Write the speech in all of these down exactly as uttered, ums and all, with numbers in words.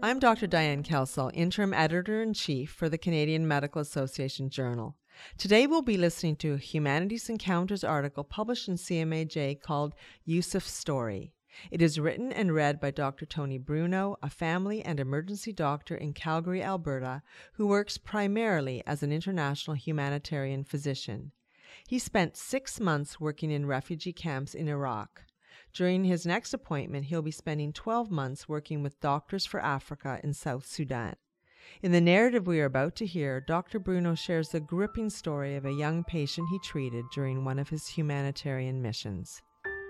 I'm Doctor Diane Kelsall, Interim Editor-in-Chief for the Canadian Medical Association Journal. Today we'll be listening to a Humanities Encounters article published in C M A J called Yusuf's Story. It is written and read by Doctor Tony Bruno, a family and emergency doctor in Calgary, Alberta, who works primarily as an international humanitarian physician. He spent six months working in refugee camps in Iraq. During his next appointment, he'll be spending twelve months working with Doctors for Africa in South Sudan. In the narrative we are about to hear, Doctor Bruno shares the gripping story of a young patient he treated during one of his humanitarian missions.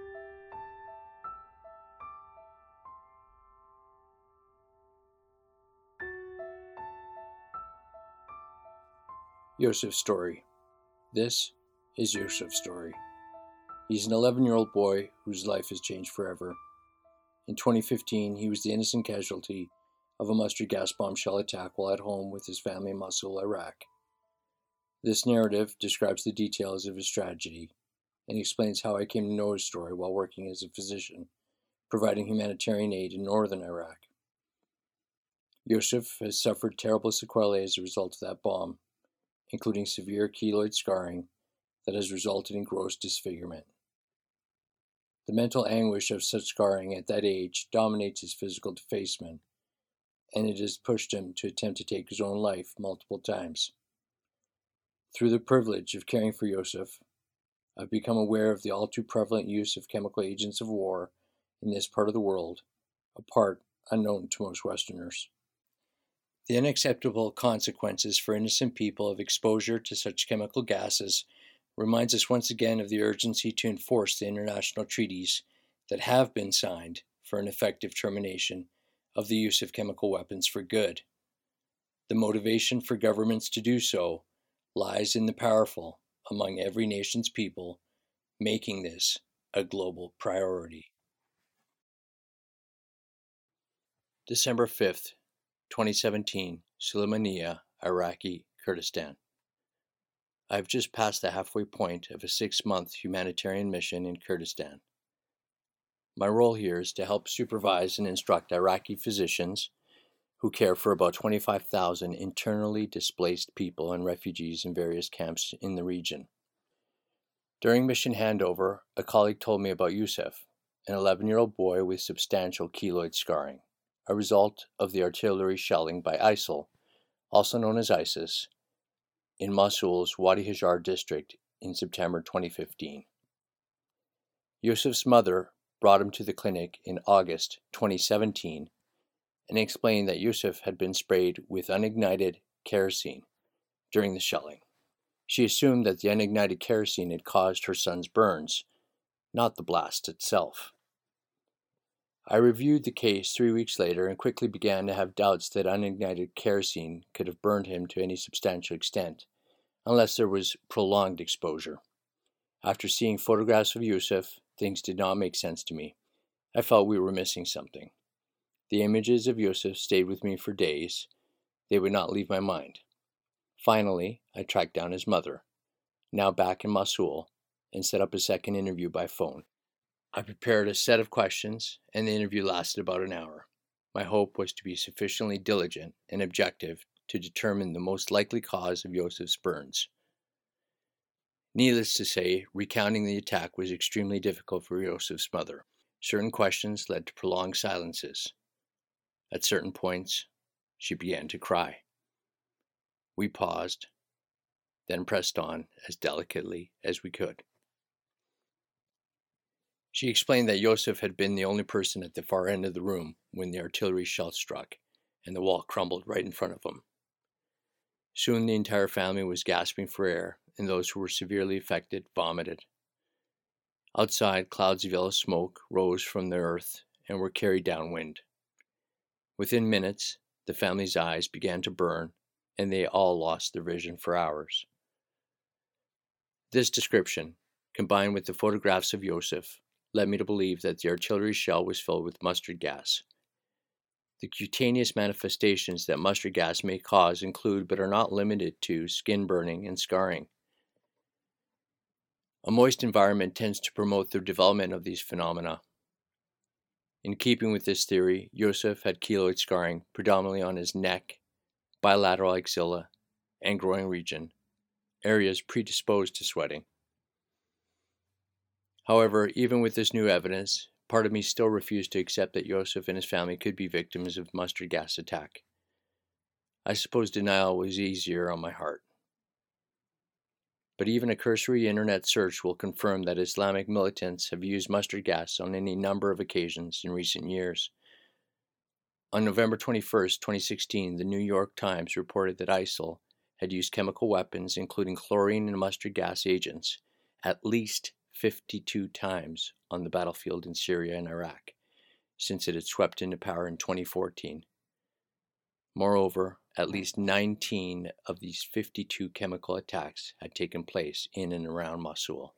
Yusuf's story. This is Yusuf's story. He's an eleven-year-old boy whose life has changed forever. In twenty fifteen, he was the innocent casualty of a mustard gas bomb shell attack while at home with his family in Mosul, Iraq. This narrative describes the details of his tragedy and explains how I came to know his story while working as a physician, providing humanitarian aid in northern Iraq. Yusuf has suffered terrible sequelae as a result of that bomb, including severe keloid scarring that has resulted in gross disfigurement. The mental anguish of such scarring at that age dominates his physical defacement, and it has pushed him to attempt to take his own life multiple times. Through the privilege of caring for Yusuf, I've become aware of the all too prevalent use of chemical agents of war in this part of the world, a part unknown to most Westerners. The unacceptable consequences for innocent people of exposure to such chemical gases reminds us once again of the urgency to enforce the international treaties that have been signed for an effective termination of the use of chemical weapons for good. The motivation for governments to do so lies in the powerful among every nation's people, making this a global priority. December fifth, twenty seventeen, Sulaymaniyah, Iraqi Kurdistan. I have just passed the halfway point of a six-month humanitarian mission in Kurdistan. My role here is to help supervise and instruct Iraqi physicians who care for about twenty-five thousand internally displaced people and refugees in various camps in the region. During mission handover, a colleague told me about Yusuf, an eleven-year-old boy with substantial keloid scarring, a result of the artillery shelling by ISIL, also known as ISIS, in Mosul's Wadi Hajar district in September twenty fifteen. Yusuf's mother brought him to the clinic in August twenty seventeen and explained that Yusuf had been sprayed with unignited kerosene during the shelling. She assumed that the unignited kerosene had caused her son's burns, not the blast itself. I reviewed the case three weeks later and quickly began to have doubts that unignited kerosene could have burned him to any substantial extent, unless there was prolonged exposure. After seeing photographs of Yusuf, things did not make sense to me. I felt we were missing something. The images of Yusuf stayed with me for days. They would not leave my mind. Finally, I tracked down his mother, now back in Mosul, and set up a second interview by phone. I prepared a set of questions, and the interview lasted about an hour. My hope was to be sufficiently diligent and objective to determine the most likely cause of Yusuf's burns. Needless to say, recounting the attack was extremely difficult for Yusuf's mother. Certain questions led to prolonged silences. At certain points, she began to cry. We paused, then pressed on as delicately as we could. She explained that Yusuf had been the only person at the far end of the room when the artillery shell struck and the wall crumbled right in front of him. Soon the entire family was gasping for air, and those who were severely affected vomited. Outside, clouds of yellow smoke rose from the earth and were carried downwind. Within minutes, the family's eyes began to burn, and they all lost their vision for hours. This description, combined with the photographs of Yusuf, led me to believe that the artillery shell was filled with mustard gas. The cutaneous manifestations that mustard gas may cause include, but are not limited to, skin burning and scarring. A moist environment tends to promote the development of these phenomena. In keeping with this theory, Yusuf had keloid scarring predominantly on his neck, bilateral axilla, and groin region, areas predisposed to sweating. However, even with this new evidence, part of me still refused to accept that Yusuf and his family could be victims of mustard gas attack. I suppose denial was easier on my heart. But even a cursory internet search will confirm that Islamic militants have used mustard gas on any number of occasions in recent years. On November twenty-first, twenty sixteen, the New York Times reported that ISIL had used chemical weapons, including chlorine and mustard gas agents, at least fifty-two times on the battlefield in Syria and Iraq, since it had swept into power in twenty fourteen. Moreover, at least nineteen of these fifty-two chemical attacks had taken place in and around Mosul.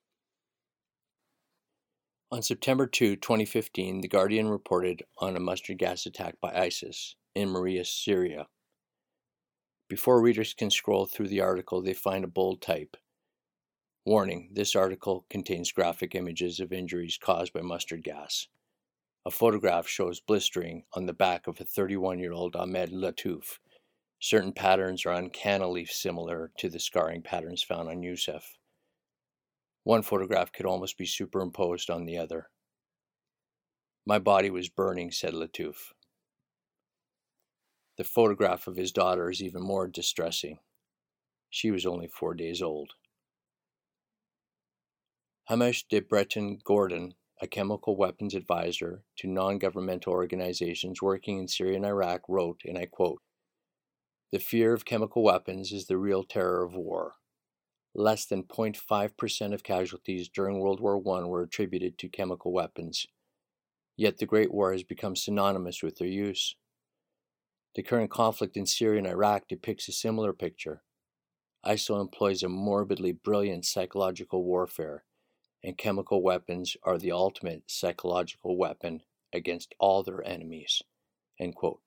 On September second, twenty fifteen, The Guardian reported on a mustard gas attack by ISIS in Maria, Syria. Before readers can scroll through the article, they find a bold type. Warning, this article contains graphic images of injuries caused by mustard gas. A photograph shows blistering on the back of a thirty-one-year-old Ahmed Latouf. Certain patterns are uncannily similar to the scarring patterns found on Yusuf. One photograph could almost be superimposed on the other. My body was burning, said Latouf. The photograph of his daughter is even more distressing. She was only four days old. Hamish de Breton Gordon, a chemical weapons advisor to non-governmental organizations working in Syria and Iraq, wrote, and I quote, "The fear of chemical weapons is the real terror of war. Less than zero point five percent of casualties during World War One were attributed to chemical weapons. Yet the Great War has become synonymous with their use. The current conflict in Syria and Iraq depicts a similar picture. ISIL employs a morbidly brilliant psychological warfare, and chemical weapons are the ultimate psychological weapon against all their enemies." End quote.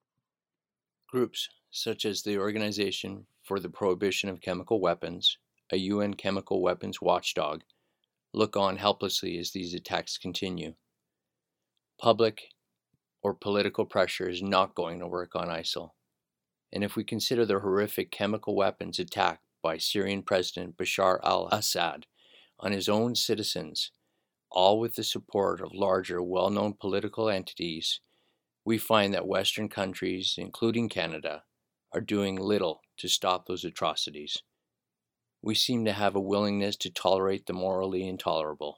Groups such as the Organization for the Prohibition of Chemical Weapons, a U N chemical weapons watchdog, look on helplessly as these attacks continue. Public or political pressure is not going to work on ISIL. And if we consider the horrific chemical weapons attack by Syrian President Bashar al-Assad on his own citizens, all with the support of larger, well-known political entities, we find that Western countries, including Canada, are doing little to stop those atrocities. We seem to have a willingness to tolerate the morally intolerable.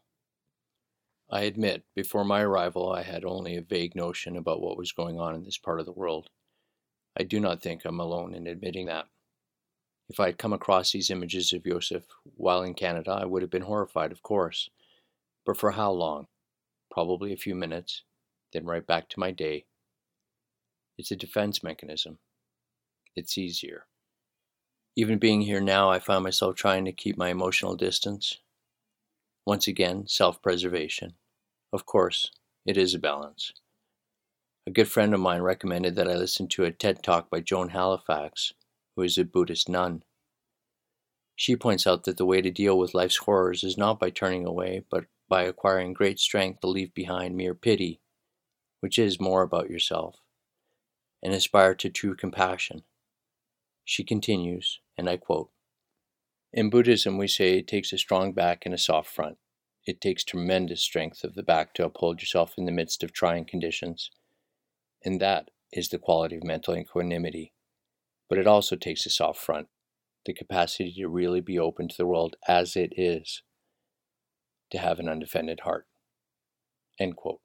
I admit, before my arrival, I had only a vague notion about what was going on in this part of the world. I do not think I'm alone in admitting that. If I had come across these images of Yusuf while in Canada, I would have been horrified, of course. But for how long? Probably a few minutes, then right back to my day. It's a defense mechanism. It's easier. Even being here now, I find myself trying to keep my emotional distance. Once again, self-preservation. Of course, it is a balance. A good friend of mine recommended that I listen to a TED Talk by Joan Halifax, who is a Buddhist nun. She points out that the way to deal with life's horrors is not by turning away, but by acquiring great strength to leave behind mere pity, which is more about yourself, and aspire to true compassion. She continues, and I quote, "In Buddhism we say it takes a strong back and a soft front. It takes tremendous strength of the back to uphold yourself in the midst of trying conditions, and that is the quality of mental equanimity. But it also takes a soft front, the capacity to really be open to the world as it is, to have an undefended heart." End quote.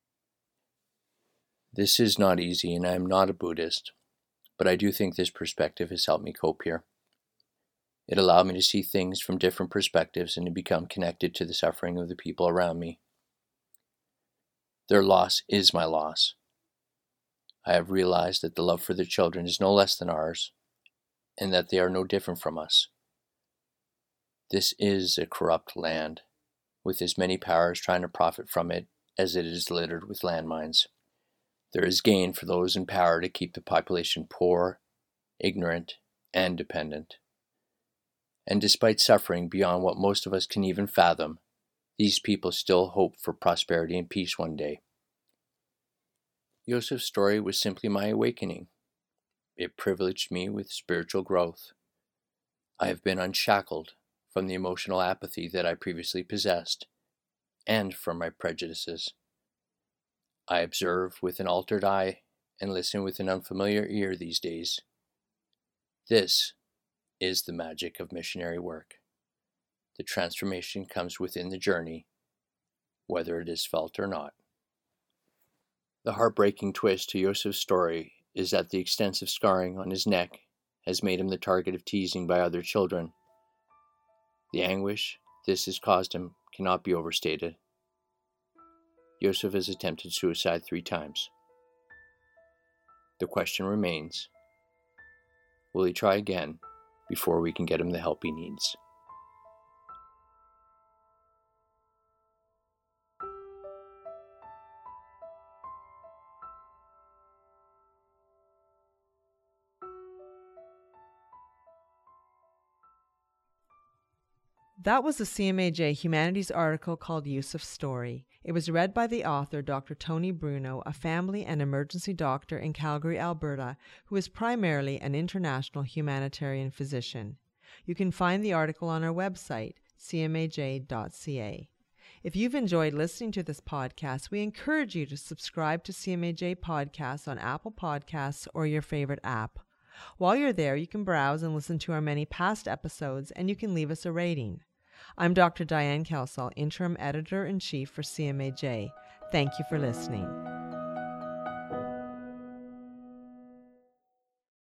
This is not easy, and I am not a Buddhist, but I do think this perspective has helped me cope here. It allowed me to see things from different perspectives and to become connected to the suffering of the people around me. Their loss is my loss. I have realized that the love for their children is no less than ours, and that they are no different from us. This is a corrupt land, with as many powers trying to profit from it as it is littered with landmines. There is gain for those in power to keep the population poor, ignorant, and dependent. And despite suffering beyond what most of us can even fathom, these people still hope for prosperity and peace one day. Yosef's story was simply my awakening. It privileged me with spiritual growth. I have been unshackled from the emotional apathy that I previously possessed, and from my prejudices. I observe with an altered eye and listen with an unfamiliar ear these days. This is the magic of missionary work. The transformation comes within the journey, whether it is felt or not. The heartbreaking twist to Yosef's story is that the extensive scarring on his neck has made him the target of teasing by other children. The anguish this has caused him cannot be overstated. Yosef has attempted suicide three times. The question remains, will he try again before we can get him the help he needs? That was a C M A J Humanities article called Yosef's Story. It was read by the author, Doctor Tony Bruno, a family and emergency doctor in Calgary, Alberta, who is primarily an international humanitarian physician. You can find the article on our website, c m a j dot c a. If you've enjoyed listening to this podcast, we encourage you to subscribe to C M A J Podcasts on Apple Podcasts or your favorite app. While you're there, you can browse and listen to our many past episodes, and you can leave us a rating. I'm Doctor Diane Kelsall, Interim Editor-in-Chief for C M A J. Thank you for listening.